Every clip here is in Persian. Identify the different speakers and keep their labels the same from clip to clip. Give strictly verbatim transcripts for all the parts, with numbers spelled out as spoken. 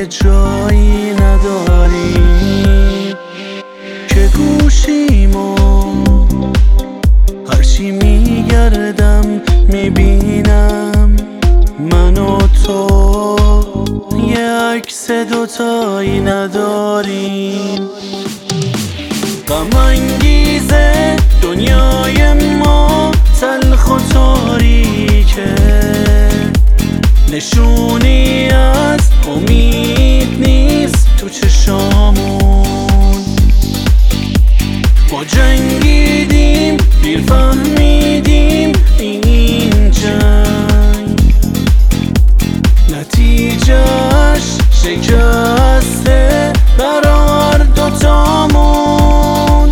Speaker 1: جایی نداریم که گوشیمو هرچی میگردم میبینم من و تو یه عکس دوتایی نداریم. غم انگیزه دنیای ما تلخ و تاریکه، نشونی از امید نیست تو چشامون. ما جنگیدیم دیر فهمیدیم این جنگ نتیجهش شکسته برار دوتامون.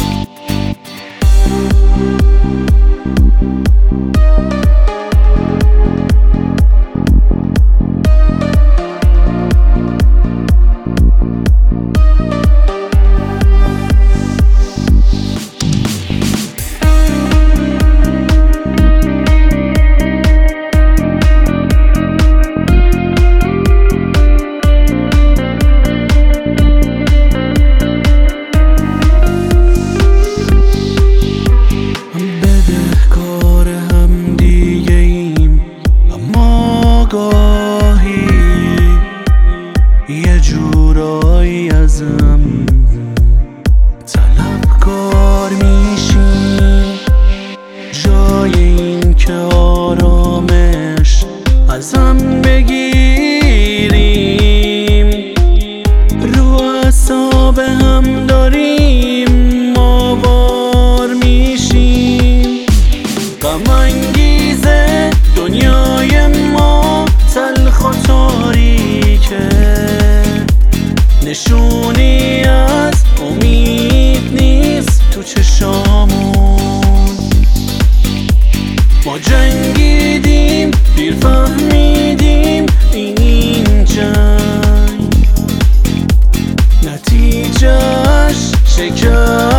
Speaker 1: گاهی یه جورایی ازم طلبکار میشیم، جای این که آرامش ازم بگیریم. رو اعصاب هم داریم ماوار میشیم. غم انگیزه دنیای ما تلخ و تاریکه، نشونی از امید نیست تو چشامون. ما جنگیدیم دیر فهمیدیم این جنگ نتیجهش شکست